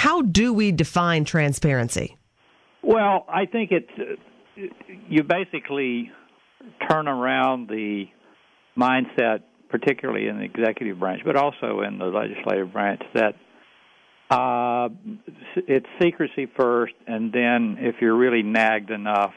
how do we define transparency? Well, I think you basically turn around the mindset, particularly in the executive branch, but also in the legislative branch, that it's secrecy first, and then if you're really nagged enough,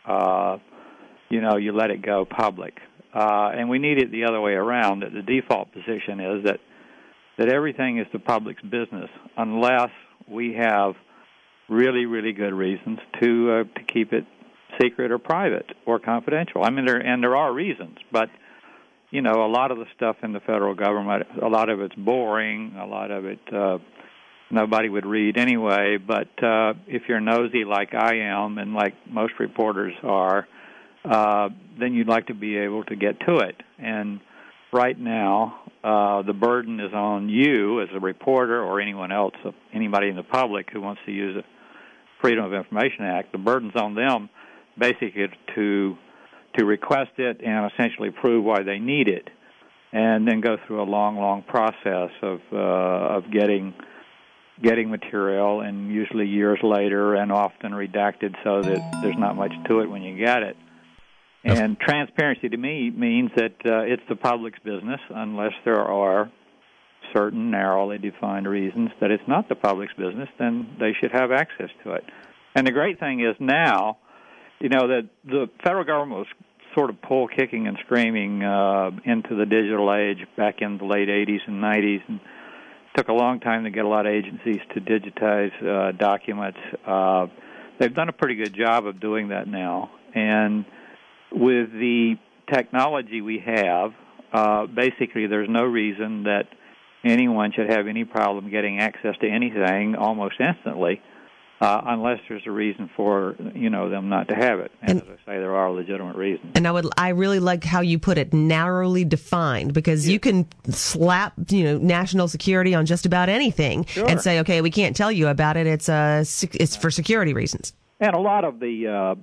you let it go public. And we need it the other way around, that the default position is that everything is the public's business unless we have really, really good reasons to keep it secret or private or confidential. I mean, there are reasons, but a lot of the stuff in the federal government, a lot of it's boring, a lot of it nobody would read anyway. But if you're nosy like I am, and like most reporters are, then you'd like to be able to get to it. And right now, the burden is on you as a reporter or anyone else, anybody in the public who wants to use the Freedom of Information Act. The burden's on them basically to request it and essentially prove why they need it, and then go through a long, long process of getting material, and usually years later, and often redacted so that there's not much to it when you get it. And transparency to me means that it's the public's business unless there are certain narrowly defined reasons that it's not the public's business, then they should have access to it. And the great thing is now, that the federal government was sort of kicking and screaming into the digital age back in the late 80s and 90s, and it took a long time to get a lot of agencies to digitize documents. They've done a pretty good job of doing that now. And with the technology we have, basically there's no reason that anyone should have any problem getting access to anything almost instantly, unless there's a reason for them not to have it. And as I say, there are legitimate reasons. And I really like how you put it, narrowly defined, because you can slap national security on just about anything and say, okay, we can't tell you about it. It's for security reasons. And a lot of the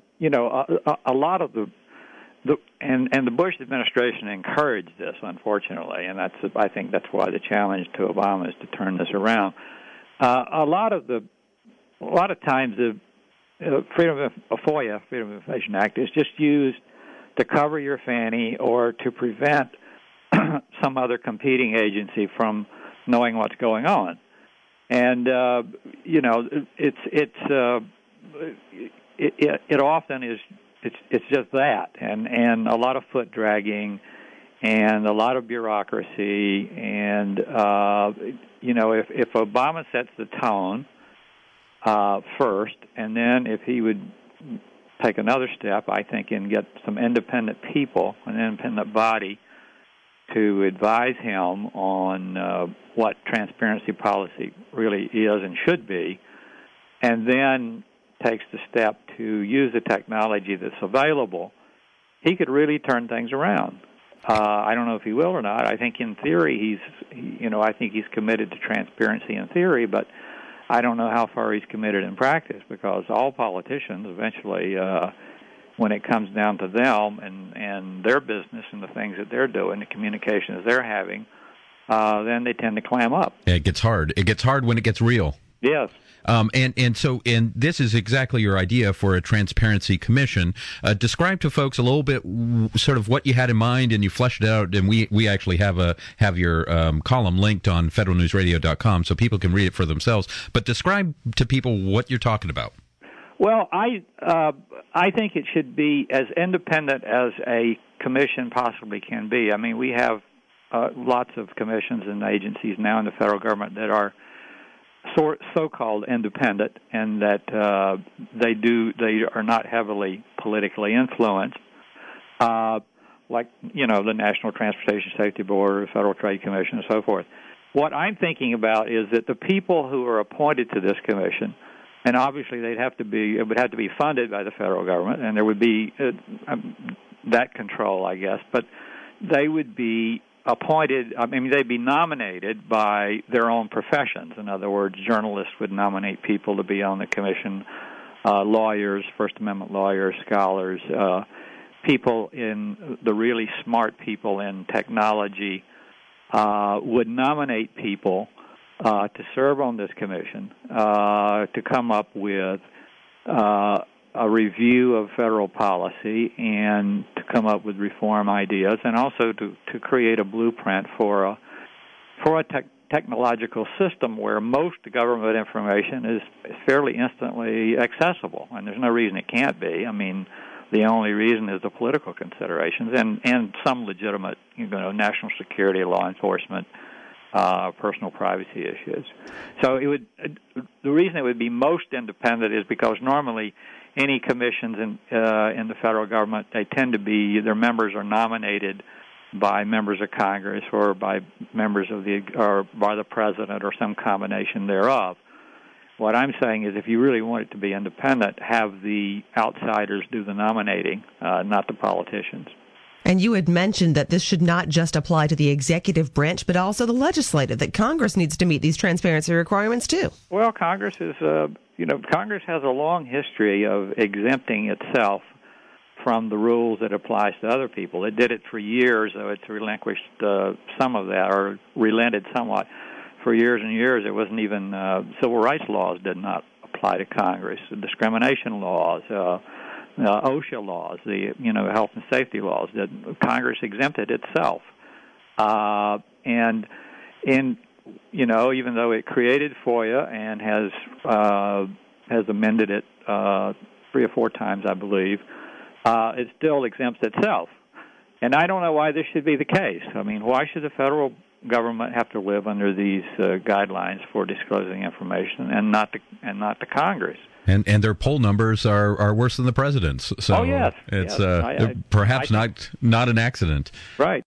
the Bush administration encouraged this, unfortunately, and I think that's why the challenge to Obama is to turn this around. A lot of times the FOIA, Freedom of Information Act, is just used to cover your fanny or to prevent some other competing agency from knowing what's going on. And it often is. It's just that, and a lot of foot dragging, and a lot of bureaucracy, and if Obama sets the tone first, and then if he would take another step, I think, and get some independent people, an independent body, to advise him on what transparency policy really is and should be, and then takes the step to use the technology that's available, he could really turn things around. I don't know if he will or not. I think in theory he's committed to transparency in theory, but I don't know how far he's committed in practice, because all politicians eventually, when it comes down to them and their business and the things that they're doing, the communications they're having, then they tend to clam up. Yeah, it gets hard. It gets hard when it gets real. Yes. And this is exactly your idea for a transparency commission. Describe to folks a little bit sort of what you had in mind, and you fleshed it out. And we actually have your column linked on federalnewsradio.com so people can read it for themselves. But describe to people what you're talking about. Well, I think it should be as independent as a commission possibly can be. I mean, we have lots of commissions and agencies now in the federal government that are so-called independent, and that they are not heavily politically influenced, like the National Transportation Safety Board, the Federal Trade Commission, and so forth. What I'm thinking about is that the people who are appointed to this commission, and obviously it would have to be funded by the federal government, and there would be that control, I guess, but they would be appointed, they'd be nominated by their own professions. In other words, journalists would nominate people to be on the commission, lawyers, First Amendment lawyers, scholars, people the really smart people in technology would nominate people to serve on this commission, to come up with a review of federal policy and to come up with reform ideas, and also to create a blueprint for a technological system where most government information is fairly instantly accessible, and there's no reason it can't be. I mean, the only reason is the political considerations and some legitimate, national security, law enforcement, personal privacy issues. So the reason it would be most independent is because normally any commissions in the federal government, they tend to be, their members are nominated by members of Congress or by members or by the president or some combination thereof. What I'm saying is if you really want it to be independent, have the outsiders do the nominating, not the politicians. And you had mentioned that this should not just apply to the executive branch, but also the legislative, that Congress needs to meet these transparency requirements too. Well, Congress is, Congress has a long history of exempting itself from the rules that applies to other people. It did it for years, though it's relinquished some of that, or relented somewhat. For years and years, it wasn't even, civil rights laws did not apply to Congress. The discrimination laws, OSHA laws, the health and safety laws, that Congress exempted itself. And even though it created FOIA and has amended it 3 or 4 times, I believe, it still exempts itself. And I don't know why this should be the case. I mean, why should the federal government have to live under these guidelines for disclosing information and not the Congress? And their poll numbers are worse than the president's. So yes. it's perhaps not an accident. Right.